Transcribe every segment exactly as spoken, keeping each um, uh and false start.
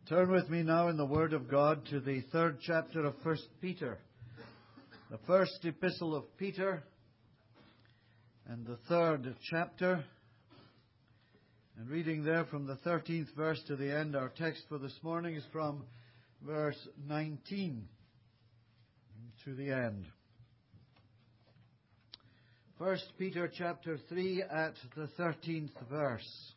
Turn with me now in the Word of God to the third chapter of First Peter. The first epistle of Peter and the third chapter. And reading there from the thirteenth verse to the end, our text for this morning is from verse nineteen to the end. First Peter chapter three at the thirteenth verse.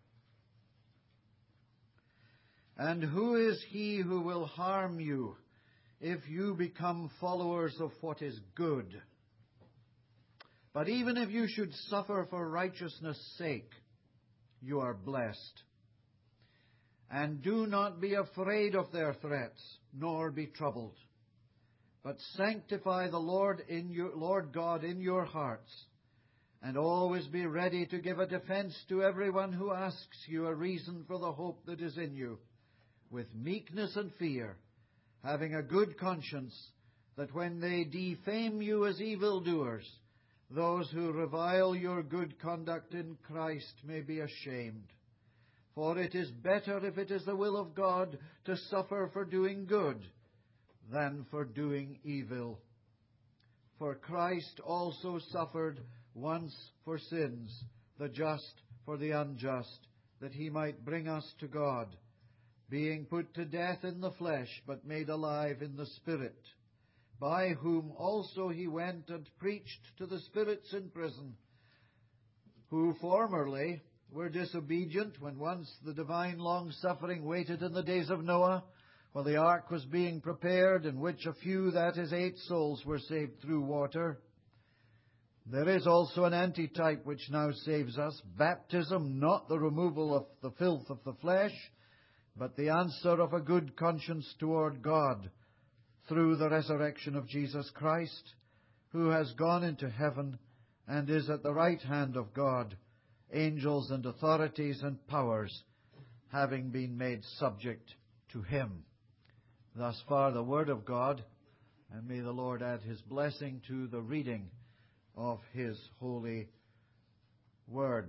And who is he who will harm you if you become followers of what is good? But even if you should suffer for righteousness' sake, you are blessed. And do not be afraid of their threats, nor be troubled. But sanctify the Lord in your Lord God in your hearts, and always be ready to give a defense to everyone who asks you a reason for the hope that is in you, with meekness and fear, having a good conscience, that when they defame you as evildoers, those who revile your good conduct in Christ may be ashamed. For it is better, if it is the will of God, to suffer for doing good than for doing evil. For Christ also suffered once for sins, the just for the unjust, that he might bring us to God, being put to death in the flesh, but made alive in the Spirit, by whom also he went and preached to the spirits in prison, who formerly were disobedient when once the divine long-suffering waited in the days of Noah, while the ark was being prepared, in which a few, that is, eight souls, were saved through water. There is also an antitype which now saves us, baptism, not the removal of the filth of the flesh, but the answer of a good conscience toward God, through the resurrection of Jesus Christ, who has gone into heaven and is at the right hand of God, angels and authorities and powers having been made subject to him. Thus far the Word of God, and may the Lord add his blessing to the reading of his holy Word.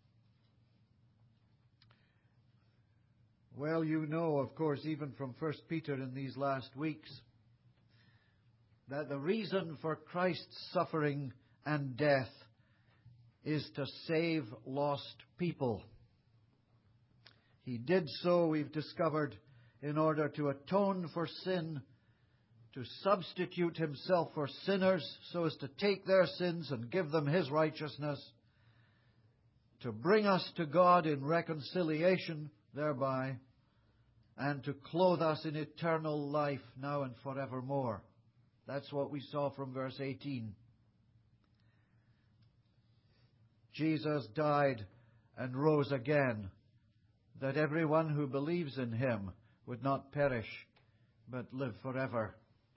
Well, you know, of course, even from First Peter in these last weeks, that the reason for Christ's suffering and death is to save lost people. He did so, we've discovered, in order to atone for sin, to substitute himself for sinners so as to take their sins and give them his righteousness, to bring us to God in reconciliation thereby, and to clothe us in eternal life now and forevermore. That's what we saw from verse eighteen. Jesus died and rose again, that everyone who believes in him would not perish, but live forever.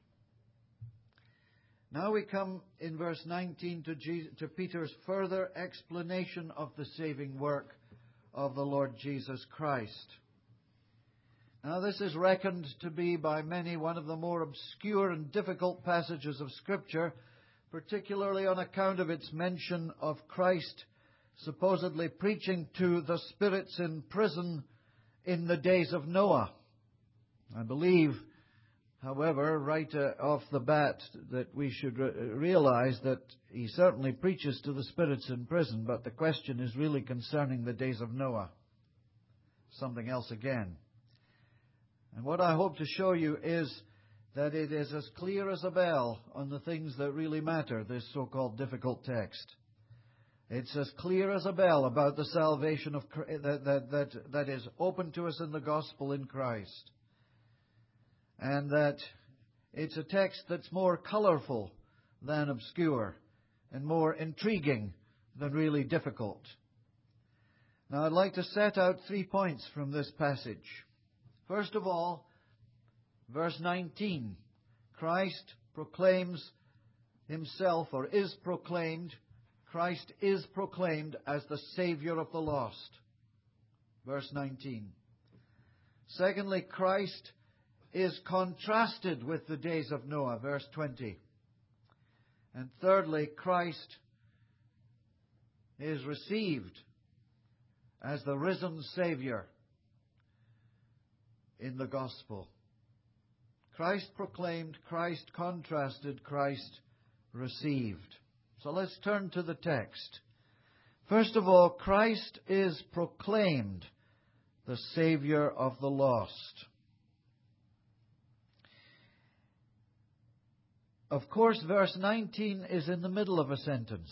Now we come in verse nineteen to, Jesus, to Peter's further explanation of the saving work of the Lord Jesus Christ. Now this is reckoned to be by many one of the more obscure and difficult passages of Scripture, particularly on account of its mention of Christ supposedly preaching to the spirits in prison in the days of Noah. I believe, however, right uh, off the bat, that we should re- realize that he certainly preaches to the spirits in prison, but the question is really concerning the days of Noah. Something else again. And what I hope to show you is that it is as clear as a bell on the things that really matter, this so-called difficult text. It's as clear as a bell about the salvation of that, that, that, that is open to us in the gospel in Christ. And that it's a text that's more colorful than obscure and more intriguing than really difficult. Now I'd like to set out three points from this passage. First of all, verse nineteen. Christ proclaims himself, or is proclaimed, Christ is proclaimed as the Savior of the lost. Verse nineteen. Secondly, Christ is contrasted with the days of Noah. Verse twenty. And thirdly, Christ is received as the risen Savior in the gospel. Christ proclaimed, Christ contrasted, Christ received. So let's turn to the text. First of all, Christ is proclaimed the Savior of the lost. Of course, verse nineteen is in the middle of a sentence.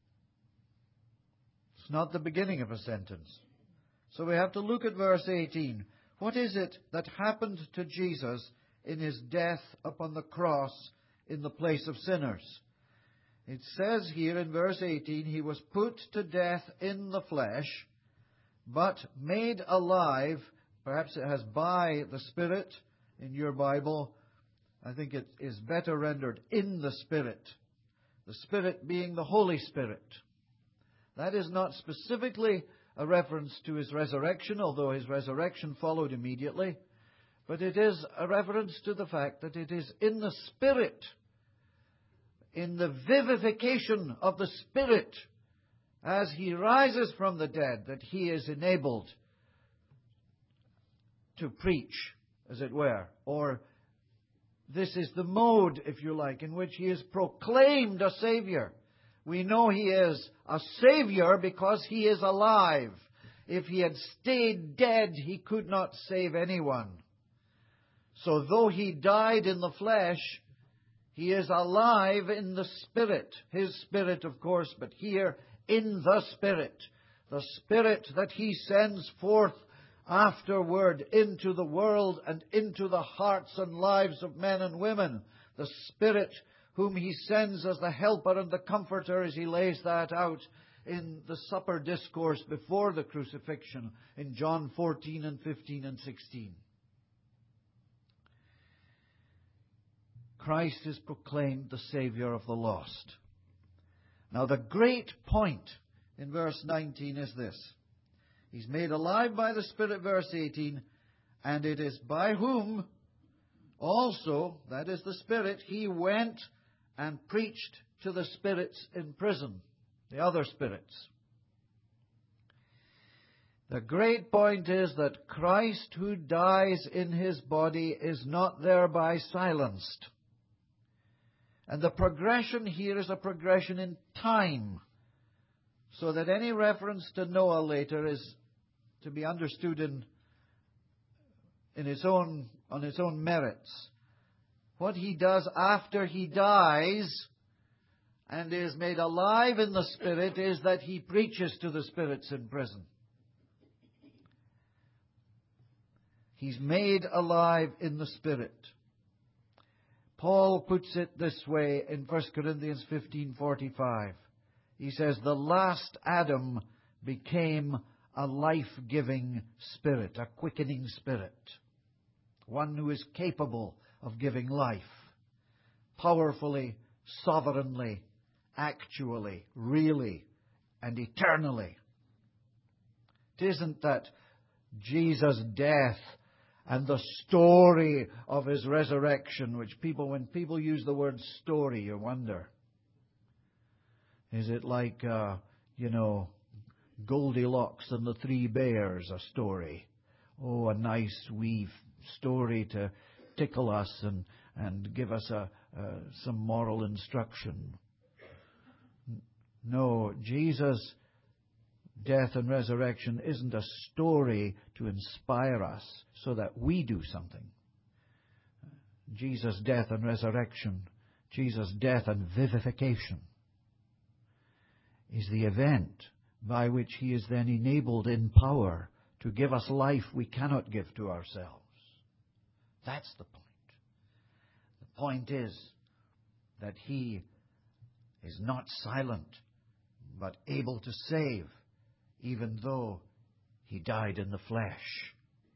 It's not the beginning of a sentence. So we have to look at verse eighteen. What is it that happened to Jesus in his death upon the cross in the place of sinners? It says here in verse eighteen, he was put to death in the flesh, but made alive, perhaps it has by the Spirit in your Bible. I think it is better rendered in the Spirit. The Spirit being the Holy Spirit. That is not specifically a reference to his resurrection, although his resurrection followed immediately. But it is a reference to the fact that it is in the Spirit, in the vivification of the Spirit, as he rises from the dead, that he is enabled to preach, as it were. Or this is the mode, if you like, in which he is proclaimed a Savior. We know he is a Savior because he is alive. If he had stayed dead, he could not save anyone. So though he died in the flesh, he is alive in the Spirit. His Spirit, of course, but here in the Spirit. The Spirit that he sends forth afterward into the world and into the hearts and lives of men and women. The Spirit whom he sends as the helper and the comforter, as he lays that out in the supper discourse before the crucifixion in John fourteen and fifteen and sixteen. Christ is proclaimed the Savior of the lost. Now the great point in verse nineteen is this. He's made alive by the Spirit, verse eighteen, and it is by whom also, that is the Spirit, he went and preached to the spirits in prison, the other spirits. The great point is that Christ who dies in his body is not thereby silenced. And the progression here is a progression in time, so that any reference to Noah later is to be understood in, in its own, on its own merits. What he does after he dies and is made alive in the Spirit is that he preaches to the spirits in prison. He's made alive in the Spirit. Paul puts it this way in First Corinthians fifteen forty-five. He says, the last Adam became a life-giving spirit, a quickening spirit. One who is capable of giving life. Powerfully, sovereignly, actually, really, and eternally. It isn't that Jesus' death and the story of his resurrection, which people, when people use the word story, you wonder. Is it like, uh, you know, Goldilocks and the Three Bears, a story? Oh, a nice wee story to tickle us and, and give us a, uh, some moral instruction. No, Jesus' death and resurrection isn't a story to inspire us so that we do something. Jesus' death and resurrection, Jesus' death and vivification is the event by which he is then enabled in power to give us life we cannot give to ourselves. That's the point. The point is that he is not silent, but able to save, even though he died in the flesh.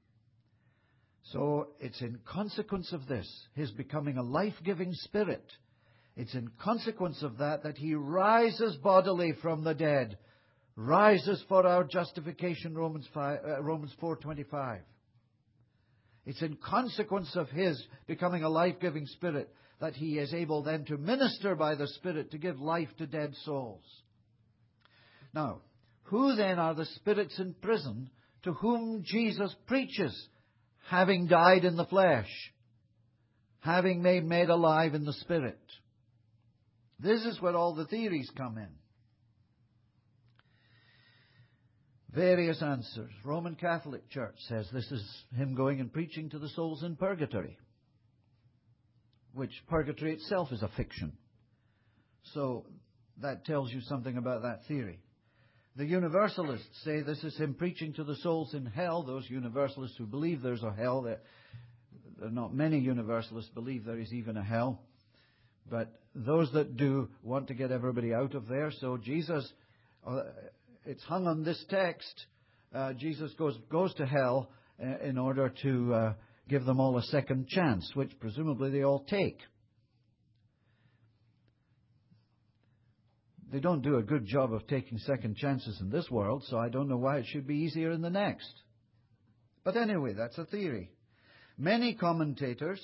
So it's in consequence of this, his becoming a life-giving spirit, it's in consequence of that that he rises bodily from the dead, rises for our justification, Romans five, uh, Romans four twenty-five. It's in consequence of his becoming a life-giving spirit that he is able then to minister by the Spirit to give life to dead souls. Now, who then are the spirits in prison to whom Jesus preaches? having died in the flesh, having made made alive in the Spirit. This is where all the theories come in. Various answers. Roman Catholic Church says this is him going and preaching to the souls in purgatory, which purgatory itself is a fiction. So that tells you something about that theory. The Universalists say this is him preaching to the souls in hell. Those Universalists who believe there's a hell, there are not many Universalists believe there is even a hell. But those that do want to get everybody out of there. So Jesus, uh, it's hung on this text. Uh, Jesus goes goes to hell uh, in order to uh, give them all a second chance, which presumably they all take. They don't do a good job of taking second chances in this world, so I don't know why it should be easier in the next. But anyway, that's a theory. Many commentators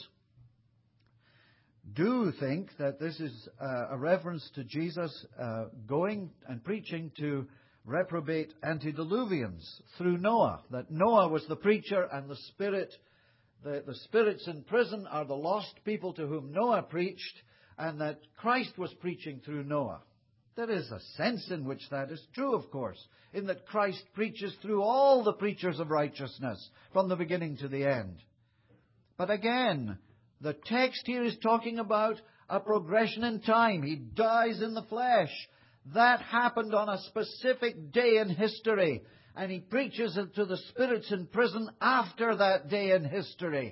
do think that this is uh, a reference to Jesus uh, going and preaching to reprobate antediluvians through Noah. That Noah was the preacher and the spirit, the, the spirits in prison are the lost people to whom Noah preached, and that Christ was preaching through Noah. There is a sense in which that is true, of course, in that Christ preaches through all the preachers of righteousness from the beginning to the end. But again, the text here is talking about a progression in time. He dies in the flesh. That happened on a specific day in history. And he preaches it to the spirits in prison after that day in history.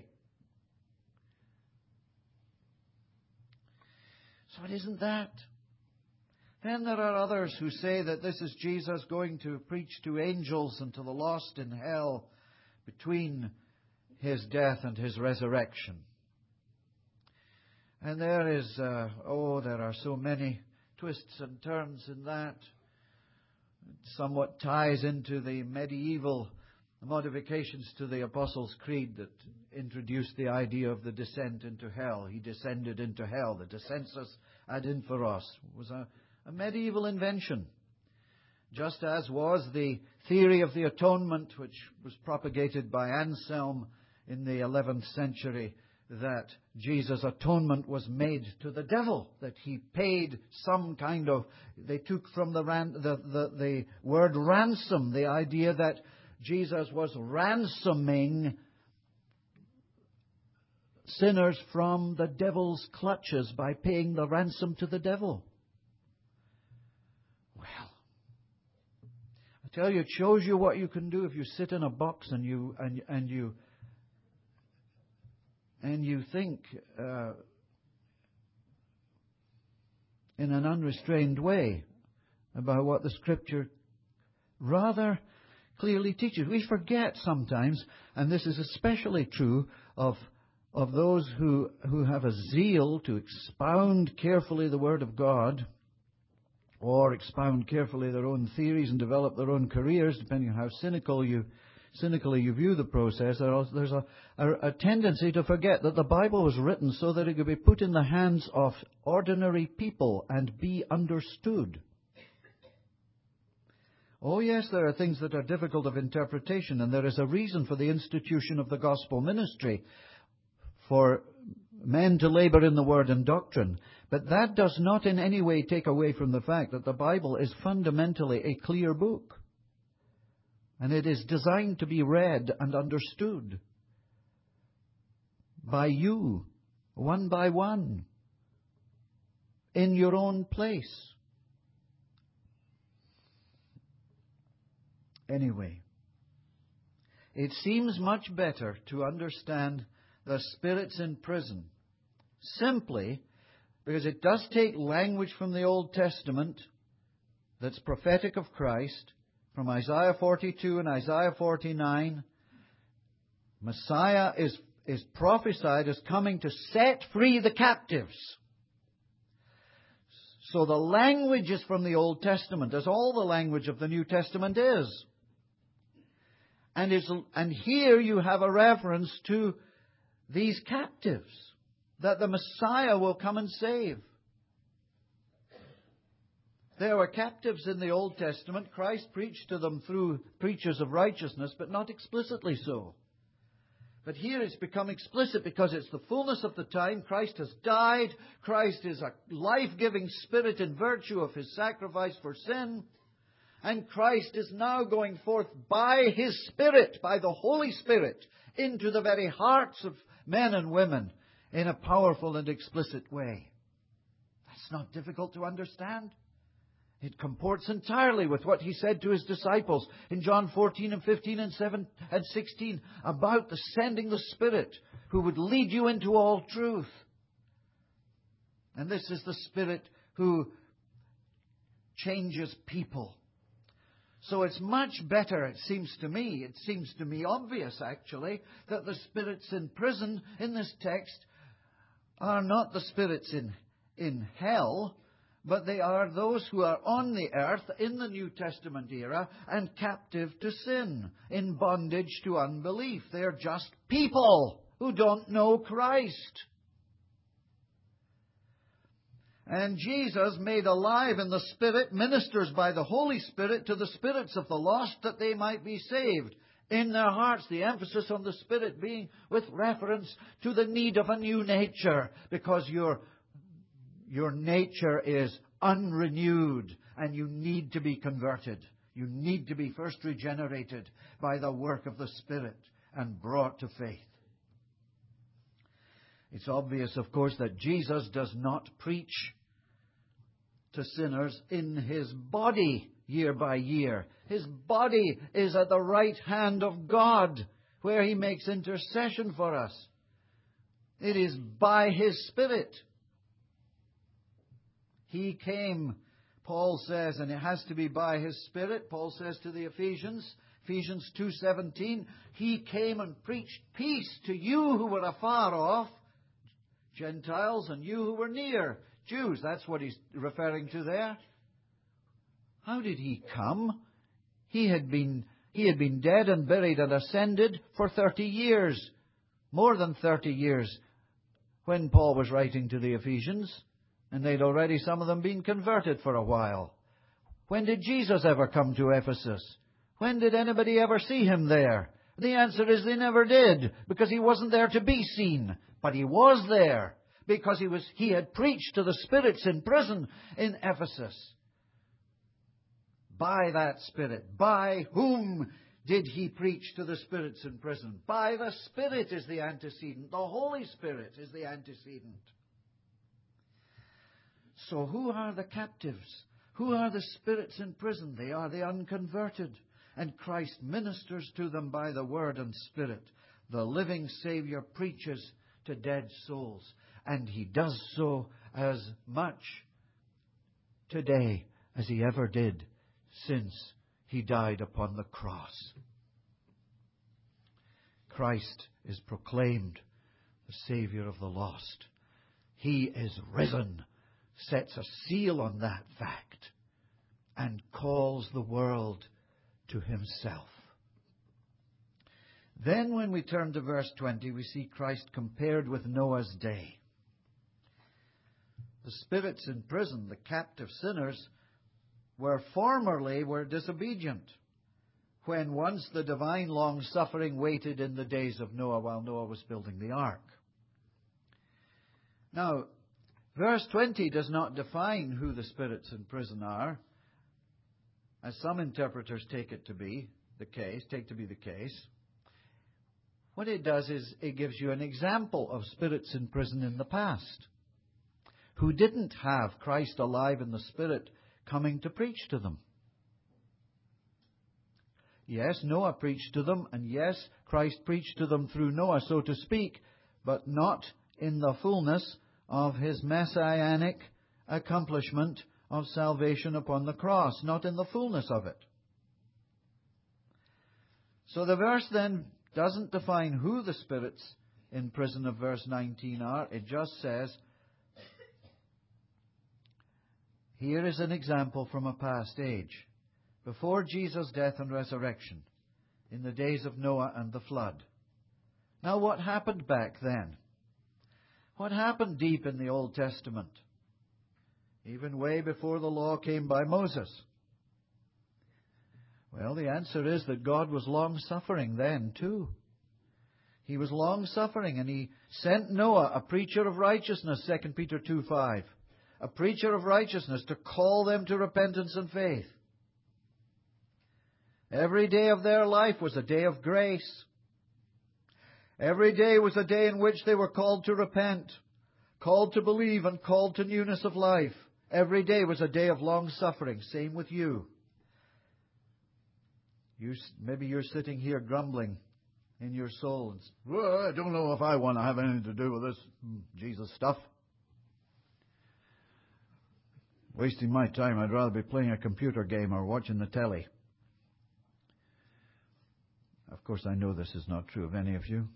So it isn't that. Then there are others who say that this is Jesus going to preach to angels and to the lost in hell between his death and his resurrection. And there is, uh, oh, there are so many twists and turns in that. It somewhat ties into the medieval modifications to the Apostles' Creed that introduced the idea of the descent into hell. He descended into hell. The descensus ad inferos was a, a medieval invention. Just as was the theory of the atonement, which was propagated by Anselm in the eleventh century, that Jesus' atonement was made to the devil, that he paid some kind of, they took from the, ran, the, the, the word ransom, the idea that Jesus was ransoming sinners from the devil's clutches by paying the ransom to the devil. Well, I tell you, it shows you what you can do if you sit in a box and you and and you and you think uh, in an unrestrained way about what the Scripture rather clearly teaches. We forget sometimes, and this is especially true of of those who who have a zeal to expound carefully the Word of God, or expound carefully their own theories and develop their own careers, depending on how cynical you cynically you view the process. There's a, a, a tendency to forget that the Bible was written so that it could be put in the hands of ordinary people and be understood. Oh yes, there are things that are difficult of interpretation, and there is a reason for the institution of the gospel ministry, for men to labor in the word and doctrine. But that does not in any way take away from the fact that the Bible is fundamentally a clear book. And it is designed to be read and understood by you, one by one, in your own place. Anyway, it seems much better to understand the spirits in prison simply because it does take language from the Old Testament that's prophetic of Christ. From Isaiah forty-two and Isaiah forty-nine, Messiah is, is prophesied as coming to set free the captives. So the language is from the Old Testament, as all the language of the New Testament is. And, is, and here you have a reference to these captives, that the Messiah will come and save. There were captives in the Old Testament. Christ preached to them through preachers of righteousness, but not explicitly so. But here it's become explicit because it's the fullness of the time. Christ has died. Christ is a life-giving Spirit in virtue of His sacrifice for sin. And Christ is now going forth by His Spirit, by the Holy Spirit, into the very hearts of men and women in a powerful and explicit way. That's not difficult to understand. It comports entirely with what He said to His disciples in John fourteen and fifteen and seven and sixteen about the sending the Spirit who would lead you into all truth. And this is the Spirit who changes people. So it's much better, it seems to me, it seems to me obvious actually, that the spirits in prison in this text are not the spirits in, in hell, but they are those who are on the earth in the New Testament era and captive to sin, in bondage to unbelief. They are just people who don't know Christ. And Jesus, made alive in the Spirit, ministers by the Holy Spirit to the spirits of the lost that they might be saved. In their hearts, the emphasis on the Spirit being with reference to the need of a new nature, because your, your nature is unrenewed and you need to be converted. You need to be first regenerated by the work of the Spirit and brought to faith. It's obvious, of course, that Jesus does not preach to sinners in His body year by year. His body is at the right hand of God, where He makes intercession for us. It is by His Spirit. He came, Paul says, and it has to be by His Spirit. Paul says to the Ephesians, Ephesians two seventeen, He came and preached peace to you who were afar off, Gentiles, and you who were near, Jews. That's what he's referring to there. How did He come? He had been, he had been dead and buried and ascended for thirty years. More than thirty years when Paul was writing to the Ephesians. And they'd already, some of them, been converted for a while. When did Jesus ever come to Ephesus? When did anybody ever see Him there? The answer is they never did, because He wasn't there to be seen. But He was there, because he was he had preached to the spirits in prison in Ephesus. By that Spirit. By whom did He preach to the spirits in prison? By the Spirit is the antecedent. The Holy Spirit is the antecedent. So who are the captives? Who are the spirits in prison? They are the unconverted. And Christ ministers to them by the Word and Spirit. The living Saviour preaches to dead souls. And He does so as much today as He ever did since He died upon the cross. Christ is proclaimed the Saviour of the lost. He is risen, sets a seal on that fact, and calls the world to Himself. Then when we turn to verse twenty, we see Christ compared with Noah's day. The spirits in prison, the captive sinners, were formerly were disobedient, when once the divine long-suffering waited in the days of Noah while Noah was building the ark. Now, verse twenty does not define who the spirits in prison are, as some interpreters take it to be the case, take to be the case. What it does is it gives you an example of spirits in prison in the past, who didn't have Christ alive in the Spirit coming to preach to them. Yes, Noah preached to them, and yes, Christ preached to them through Noah, so to speak, but not in the fullness of His messianic accomplishment of salvation upon the cross, not in the fullness of it. So the verse then doesn't define who the spirits in prison of verse nineteen are. It just says, here is an example from a past age, before Jesus' death and resurrection, in the days of Noah and the flood. Now, what happened back then? What happened deep in the Old Testament? Even way before the law came by Moses. Well, the answer is that God was long-suffering then, too. He was long-suffering, and He sent Noah, a preacher of righteousness, Second Peter two five. A preacher of righteousness to call them to repentance and faith. Every day of their life was a day of grace. Every day was a day in which they were called to repent, called to believe, and called to newness of life. Every day was a day of long-suffering. Same with you. You maybe you're sitting here grumbling in your soul. And, well, I don't know if I want to have anything to do with this Jesus stuff. Wasting my time. I'd rather be playing a computer game or watching the telly. Of course, I know this is not true of any of you.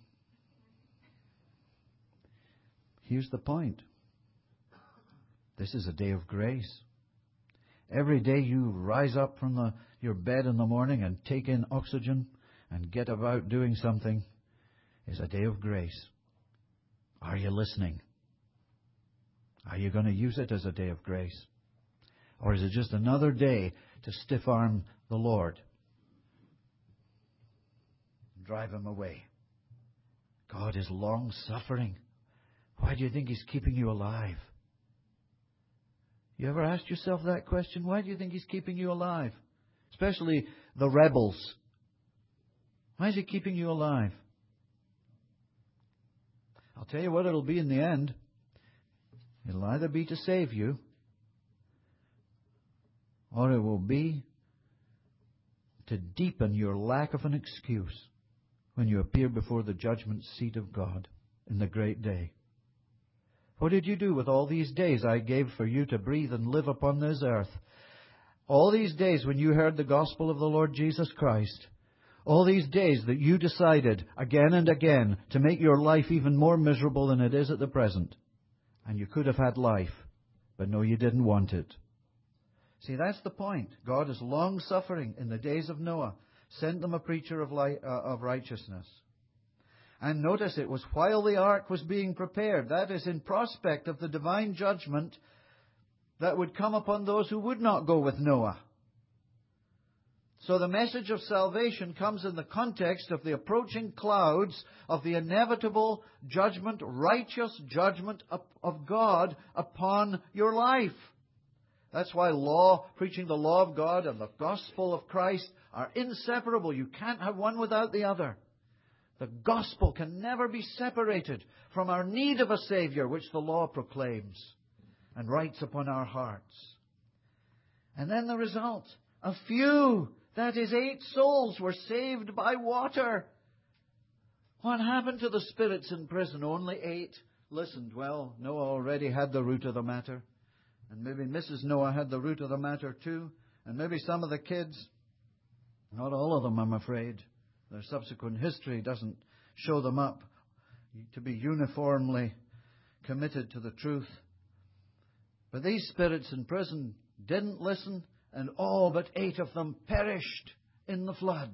Here's the point. This is a day of grace. Every day you rise up from the, your bed in the morning and take in oxygen and get about doing something is a day of grace. Are you listening? Are you going to use it as a day of grace? Or is it just another day to stiff-arm the Lord? Drive Him away. God is long-suffering. Why do you think He's keeping you alive? You ever asked yourself that question? Why do you think He's keeping you alive? Especially the rebels. Why is He keeping you alive? I'll tell you what it'll be in the end. It'll either be to save you, or it will be to deepen your lack of an excuse when you appear before the judgment seat of God in the great day. What did you do with all these days I gave for you to breathe and live upon this earth? All these days when you heard the gospel of the Lord Jesus Christ. All these days that you decided again and again to make your life even more miserable than it is at the present. And you could have had life, but no, you didn't want it. See, that's the point. God is long-suffering in the days of Noah. Sent them a preacher of, light, uh, of righteousness. And notice it was while the ark was being prepared. That is in prospect of the divine judgment that would come upon those who would not go with Noah. So the message of salvation comes in the context of the approaching clouds of the inevitable judgment, righteous judgment of God upon your life. That's why law, preaching the law of God and the gospel of Christ are inseparable. You can't have one without the other. The gospel can never be separated from our need of a Savior, which the law proclaims and writes upon our hearts. And then the result, a few, that is eight souls, were saved by water. What happened to the spirits in prison? Only eight listened. Well, Noah already had the root of the matter. And maybe Missus Noah had the root of the matter too. And maybe some of the kids. Not all of them, I'm afraid. Their subsequent history doesn't show them up to be uniformly committed to the truth. But these spirits in prison didn't listen, and all but eight of them perished in the flood.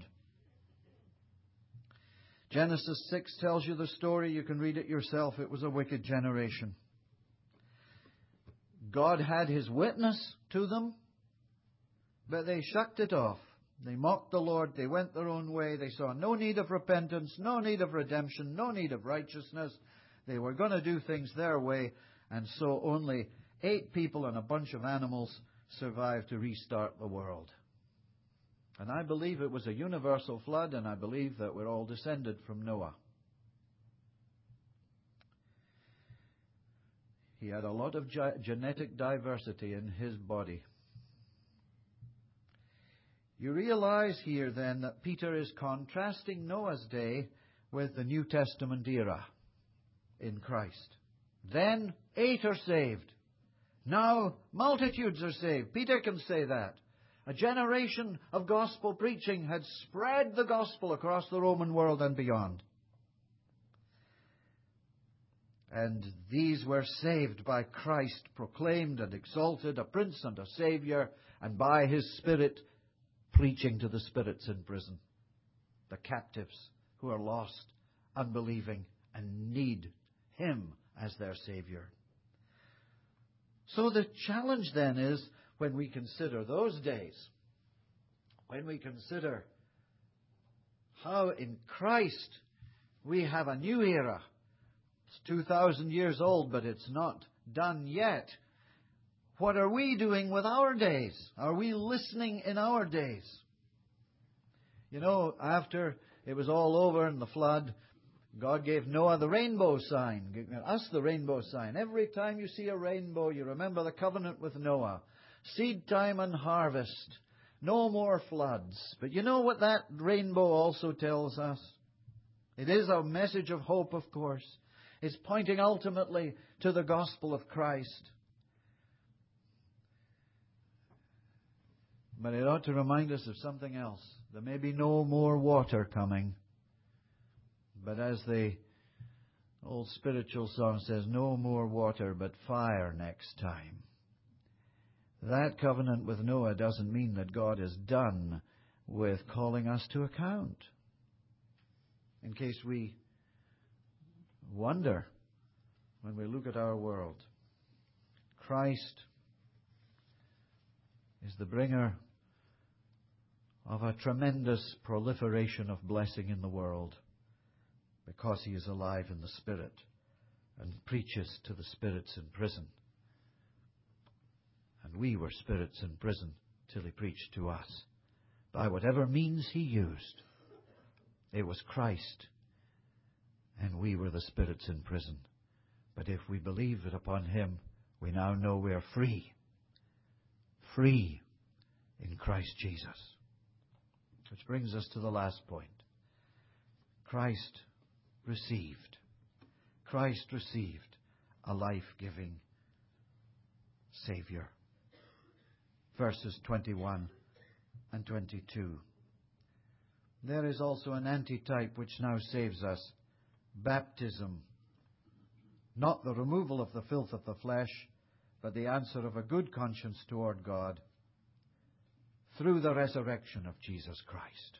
Genesis six tells you the story. You can read it yourself. It was a wicked generation. God had His witness to them, but they shucked it off. They mocked the Lord. They went their own way. They saw no need of repentance, no need of redemption, no need of righteousness. They were going to do things their way, and so only eight people and a bunch of animals survived to restart the world. And I believe it was a universal flood, and I believe that we're all descended from Noah. He had a lot of ge- genetic diversity in his body. You realize here then that Peter is contrasting Noah's day with the New Testament era in Christ. Then eight are saved. Now multitudes are saved. Peter can say that. A generation of gospel preaching had spread the gospel across the Roman world and beyond. And these were saved by Christ, proclaimed and exalted, a Prince and a Saviour, and by His Spirit preaching to the spirits in prison, the captives who are lost, unbelieving, and need Him as their Saviour. So the challenge then is, when we consider those days, when we consider how in Christ We have a new era. It's two thousand years old, but it's not done yet. What are we doing with our days? Are we listening in our days? You know, after it was all over in the flood, God gave Noah the rainbow sign, gave us the rainbow sign. Every time you see a rainbow, you remember the covenant with Noah. Seed time and harvest. No more floods. But you know what that rainbow also tells us? It is a message of hope, of course. It's pointing ultimately to the gospel of Christ. But it ought to remind us of something else. There may be no more water coming. But as the old spiritual song says, no more water but fire next time. That covenant with Noah doesn't mean that God is done with calling us to account. In case we wonder when we look at our world, Christ is the bringer of a tremendous proliferation of blessing in the world because He is alive in the Spirit and preaches to the spirits in prison. And we were spirits in prison till He preached to us. By whatever means He used, it was Christ, and we were the spirits in prison. But if we believe it upon Him, we now know we are free. Free in Christ Jesus. Which brings us to the last point. Christ received. Christ received a life-giving Savior. Verses twenty-one and twenty-two. There is also an antitype which now saves us. Baptism. Not the removal of the filth of the flesh, but the answer of a good conscience toward God through the resurrection of Jesus Christ.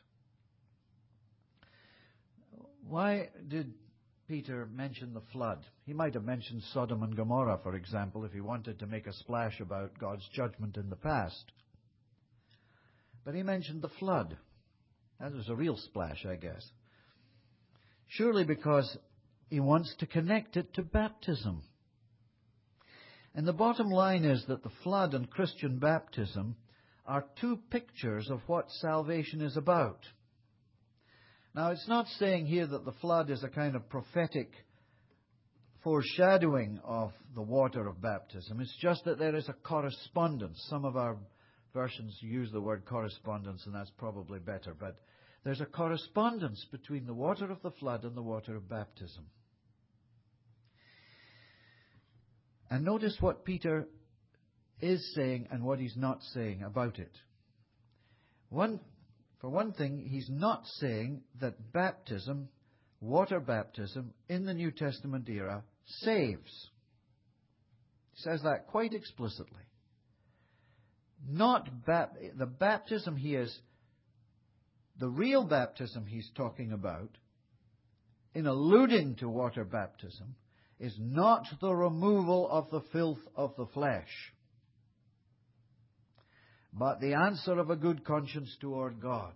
Why did Peter mention the flood? He might have mentioned Sodom and Gomorrah, for example, if he wanted to make a splash about God's judgment in the past. But he mentioned the flood. That was a real splash, I guess. Surely because he wants to connect it to baptism. And the bottom line is that the flood and Christian baptism are two pictures of what salvation is about. Now, it's not saying here that the flood is a kind of prophetic foreshadowing of the water of baptism. It's just that there is a correspondence. Some of our versions use the word correspondence, and that's probably better. But there's a correspondence between the water of the flood and the water of baptism. And notice what Peter is saying and what he's not saying about it. One, for one thing, he's not saying that baptism, water baptism, in the New Testament era saves. He says that quite explicitly. Not bap- the baptism he is, the real baptism he's talking about, in alluding to water baptism, is not the removal of the filth of the flesh, but the answer of a good conscience toward God.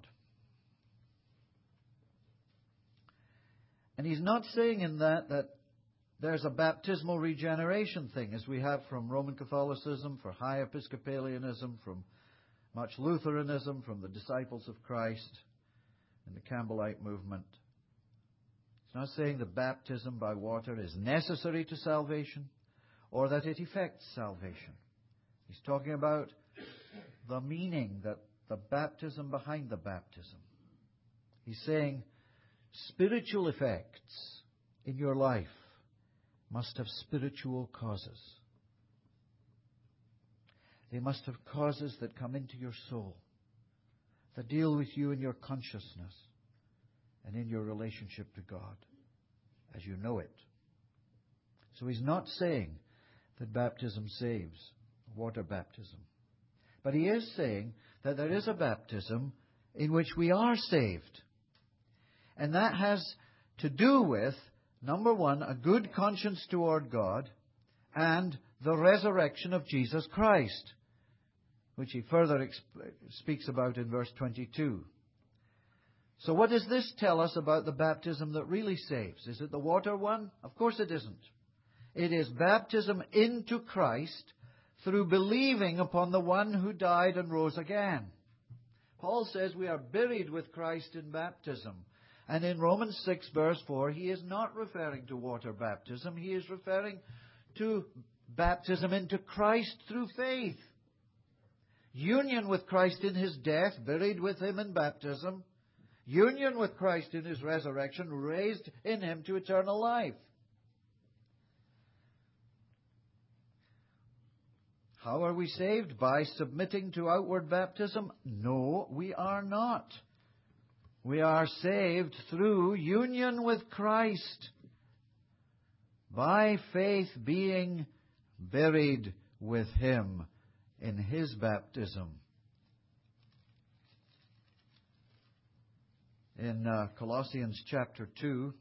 And he's not saying in that that there's a baptismal regeneration thing, as we have from Roman Catholicism, for high Episcopalianism, from much Lutheranism, from the Disciples of Christ, and the Campbellite movement. He's not saying that baptism by water is necessary to salvation, or that it effects salvation. He's talking about the meaning, that the baptism behind the baptism. He's saying spiritual effects in your life must have spiritual causes. They must have causes that come into your soul, that deal with you in your consciousness and in your relationship to God as you know it. So he's not saying that baptism saves, water baptism. But he is saying that there is a baptism in which we are saved. And that has to do with, number one, a good conscience toward God and the resurrection of Jesus Christ, which he further exp- speaks about in verse twenty-two. So what does this tell us about the baptism that really saves? Is it the water one? Of course it isn't. It is baptism into Christ through believing upon the one who died and rose again. Paul says we are buried with Christ in baptism. And in Romans six verse four, he is not referring to water baptism. He is referring to baptism into Christ through faith. Union with Christ in His death, buried with Him in baptism. Union with Christ in His resurrection, raised in Him to eternal life. How are we saved? By submitting to outward baptism? No, we are not. We are saved through union with Christ, by faith being buried with Him in His baptism. In uh, Colossians chapter two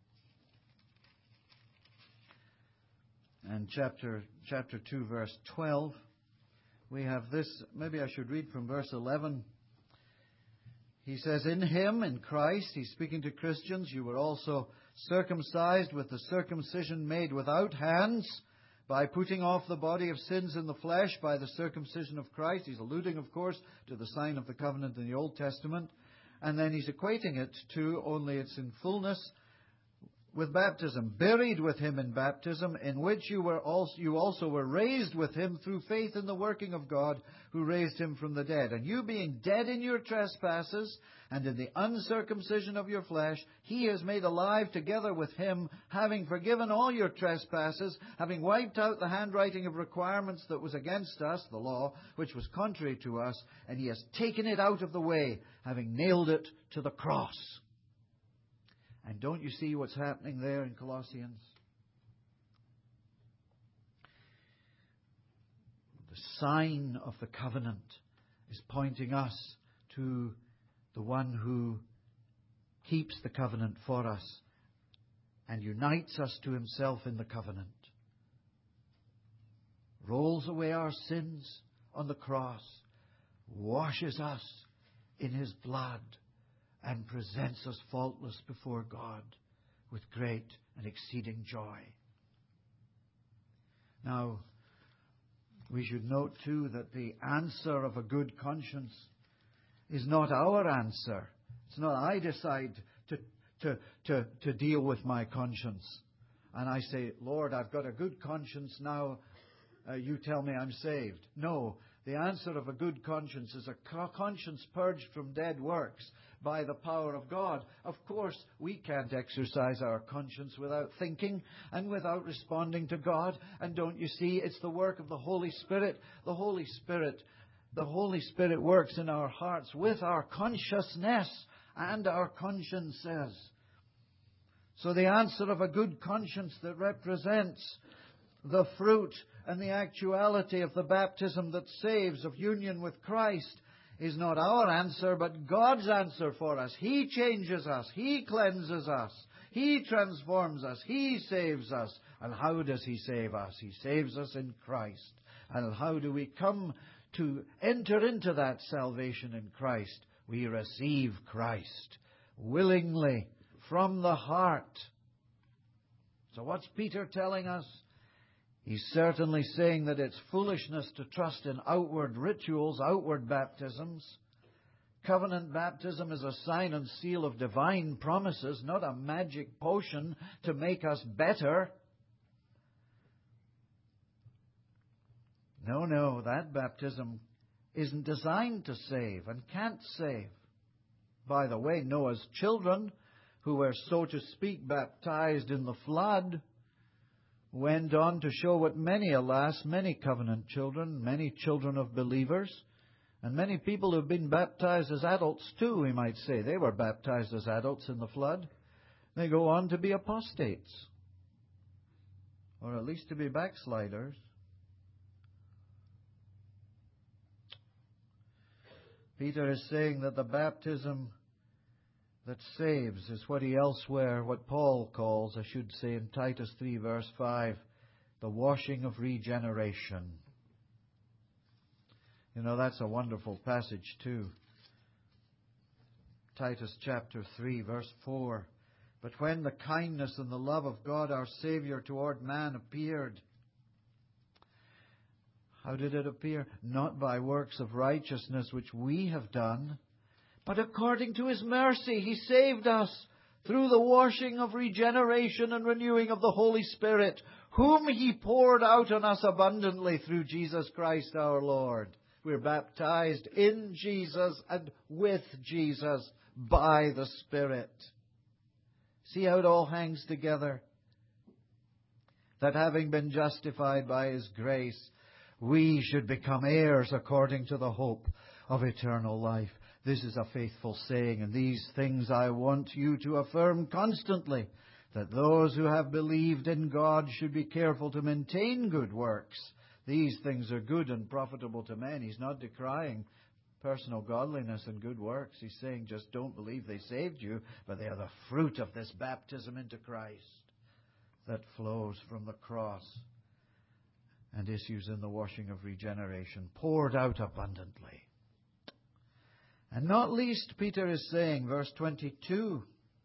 and chapter chapter two verse twelve, we have this. Maybe I should read from verse eleven. He says, in Him, in Christ, He's speaking to Christians, you were also circumcised with the circumcision made without hands, by putting off the body of sins in the flesh by the circumcision of Christ. He's alluding, of course, to the sign of the covenant in the Old Testament. And then he's equating it to, only it's in fullness, with baptism. Buried with Him in baptism, in which you were also, you also were raised with Him through faith in the working of God, who raised Him from the dead. And you being dead in your trespasses, and in the uncircumcision of your flesh, He has made alive together with Him, having forgiven all your trespasses, having wiped out the handwriting of requirements that was against us, the law, which was contrary to us, and He has taken it out of the way, having nailed it to the cross. And don't you see what's happening there in Colossians? The sign of the covenant is pointing us to the one who keeps the covenant for us and unites us to Himself in the covenant. Rolls away our sins on the cross, washes us in His blood, and presents us faultless before God with great and exceeding joy. Now, we should note too that the answer of a good conscience is not our answer. It's not I decide to, to, to, to deal with my conscience. And I say, Lord, I've got a good conscience now, uh, you tell me I'm saved. No, the answer of a good conscience is a conscience purged from dead works by the power of God. Of course, we can't exercise our conscience without thinking and without responding to God. And don't you see, it's the work of the Holy Spirit. The Holy Spirit, the Holy Spirit works in our hearts with our consciousness and our consciences. So the answer of a good conscience that represents the fruit and the actuality of the baptism that saves, of union with Christ, is not our answer, but God's answer for us. He changes us. He cleanses us. He transforms us. He saves us. And how does He save us? He saves us in Christ. And how do we come to enter into that salvation in Christ? We receive Christ willingly from the heart. So what's Peter telling us? He's certainly saying that it's foolishness to trust in outward rituals, outward baptisms. Covenant baptism is a sign and seal of divine promises, not a magic potion to make us better. No, no, that baptism isn't designed to save and can't save. By the way, Noah's children, who were, so to speak, baptized in the flood, went on to show what many, alas, many covenant children, many children of believers, and many people who have been baptized as adults too, we might say. They were baptized as adults in the flood. They go on to be apostates, or at least to be backsliders. Peter is saying that the baptism that saves is what he elsewhere, what Paul calls, I should say, in Titus three verse five, the washing of regeneration. You know, that's a wonderful passage too. Titus chapter three, verse four. But when the kindness and the love of God our Saviour toward man appeared, how did it appear? Not by works of righteousness which we have done, but according to His mercy He saved us through the washing of regeneration and renewing of the Holy Spirit, whom He poured out on us abundantly through Jesus Christ our Lord. We're baptized in Jesus and with Jesus by the Spirit. See how it all hangs together? That having been justified by His grace, we should become heirs according to the hope of eternal life. This is a faithful saying, and these things I want you to affirm constantly, that those who have believed in God should be careful to maintain good works. These things are good and profitable to men. He's not decrying personal godliness and good works. He's saying just don't believe they saved you, but they are the fruit of this baptism into Christ that flows from the cross and issues in the washing of regeneration, poured out abundantly. And not least, Peter is saying, verse twenty-two,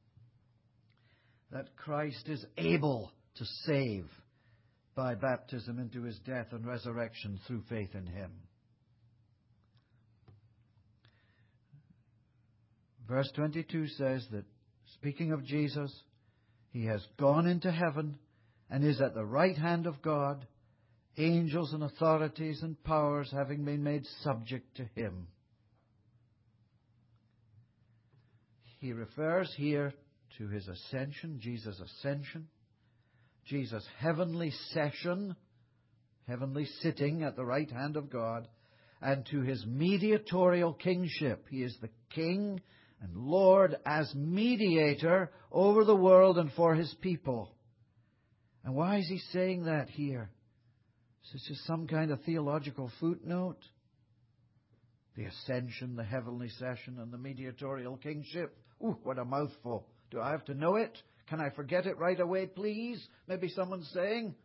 that Christ is able to save by baptism into His death and resurrection through faith in Him. Verse twenty-two says that, speaking of Jesus, He has gone into heaven and is at the right hand of God, angels and authorities and powers having been made subject to Him. He refers here to His ascension, Jesus' ascension, Jesus' heavenly session, heavenly sitting at the right hand of God, and to His mediatorial kingship. He is the King and Lord as mediator over the world and for His people. And why is He saying that here? Is this just some kind of theological footnote? The ascension, the heavenly session, and the mediatorial kingship. Ooh, what a mouthful. Do I have to know it? Can I forget it right away, please? Maybe someone's saying.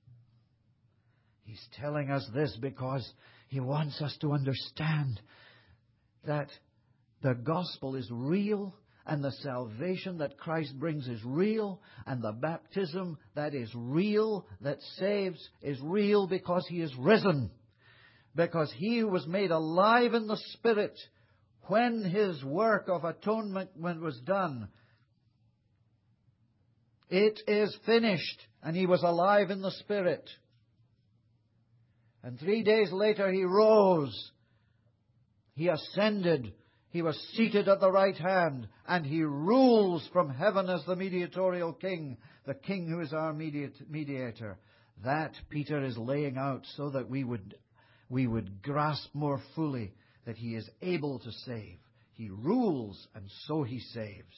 He's telling us this because He wants us to understand that the gospel is real, and the salvation that Christ brings is real, and the baptism that is real, that saves, is real because He is risen. Because He who was made alive in the Spirit when His work of atonement was done. It is finished, and He was alive in the Spirit. And three days later He rose. He ascended. He was seated at the right hand, and He rules from heaven as the mediatorial King, the King who is our mediator. That Peter is laying out so that we would, we would grasp more fully that He is able to save. He rules, and so He saves.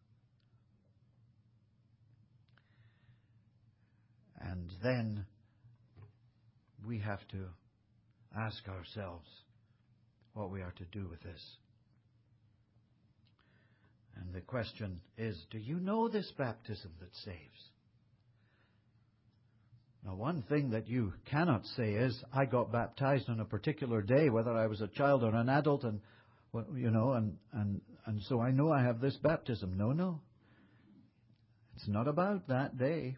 And then we have to ask ourselves what we are to do with this. And the question is, do you know this baptism that saves? Now, one thing that you cannot say is, I got baptized on a particular day, whether I was a child or an adult, and you know, and and and so I know I have this baptism. No, no. It's not about that day.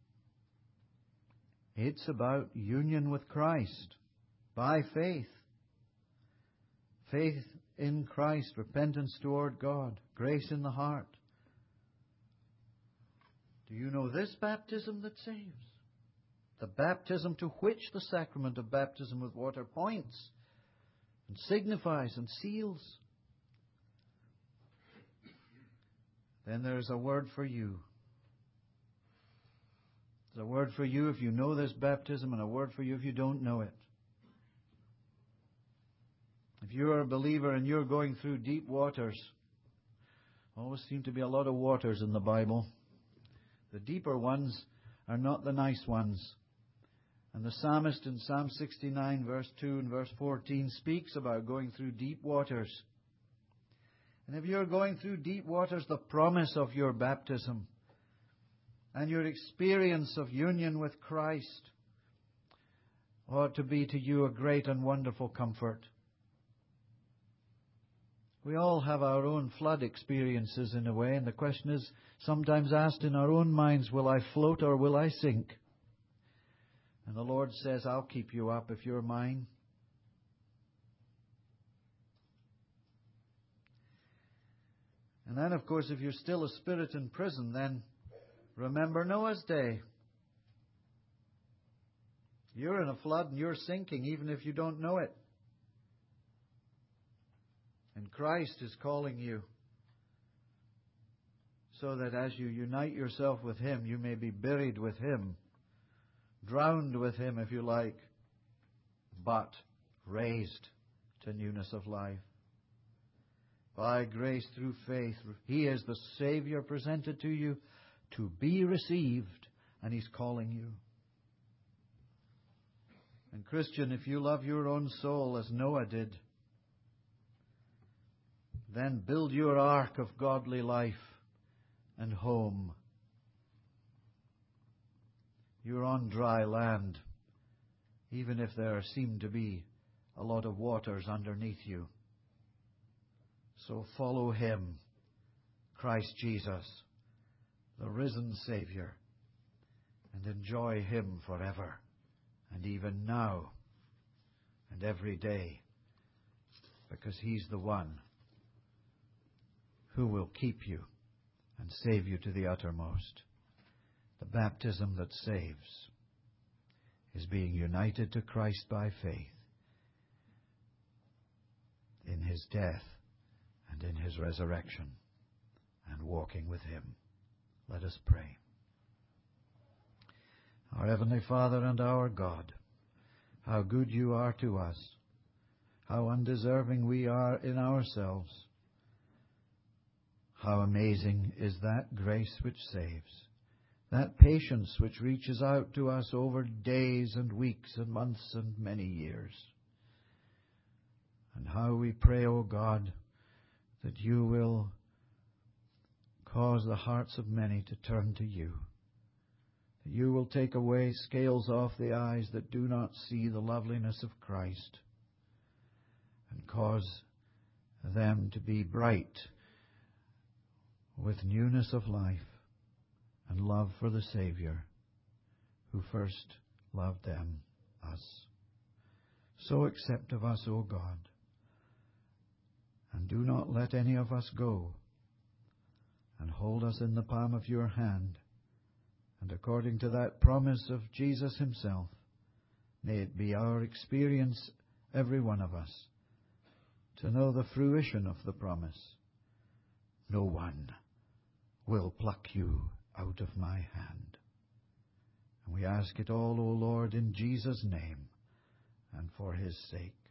It's about union with Christ by faith. Faith in Christ, repentance toward God, grace in the heart. Do you know this baptism that saves? The baptism to which the sacrament of baptism with water points and signifies and seals. Then there's a word for you. There's a word for you if you know this baptism, and a word for you if you don't know it. If you're a believer and you're going through deep waters, always seem to be a lot of waters in the Bible. The deeper ones are not the nice ones. And the psalmist in Psalm sixty-nine, verse two and verse fourteen, speaks about going through deep waters. And if you're going through deep waters, the promise of your baptism and your experience of union with Christ ought to be to you a great and wonderful comfort. We all have our own flood experiences in a way, and the question is sometimes asked in our own minds, will I float or will I sink? And the Lord says, I'll keep you up if you're mine. And then, of course, if you're still a spirit in prison, then remember Noah's day. You're in a flood and you're sinking, even if you don't know it. And Christ is calling you so that as you unite yourself with Him, you may be buried with Him, drowned with Him, if you like, but raised to newness of life. By grace through faith, He is the Savior presented to you to be received, and He's calling you. And Christian, if you love your own soul as Noah did, then build your ark of godly life and home. You're on dry land, even if there seem to be a lot of waters underneath you. So follow Him, Christ Jesus, the risen Savior, and enjoy Him forever, and even now, and every day, because He's the one who will keep you and save you to the uttermost. The baptism that saves is being united to Christ by faith in His death and in His resurrection, and walking with Him. Let us pray. Our Heavenly Father and our God, how good You are to us, how undeserving we are in ourselves. How amazing is that grace which saves, that patience which reaches out to us over days and weeks and months and many years. And how we pray, O God, that You will cause the hearts of many to turn to You, that You will take away scales off the eyes that do not see the loveliness of Christ, and cause them to be bright with newness of life and love for the Savior who first loved them, us. So accept of us, O God, and do not let any of us go, and hold us in the palm of Your hand, and according to that promise of Jesus Himself, may it be our experience, every one of us, to know the fruition of the promise. No one will pluck You out of my hand. And we ask it all, O Lord, in Jesus' name and for His sake.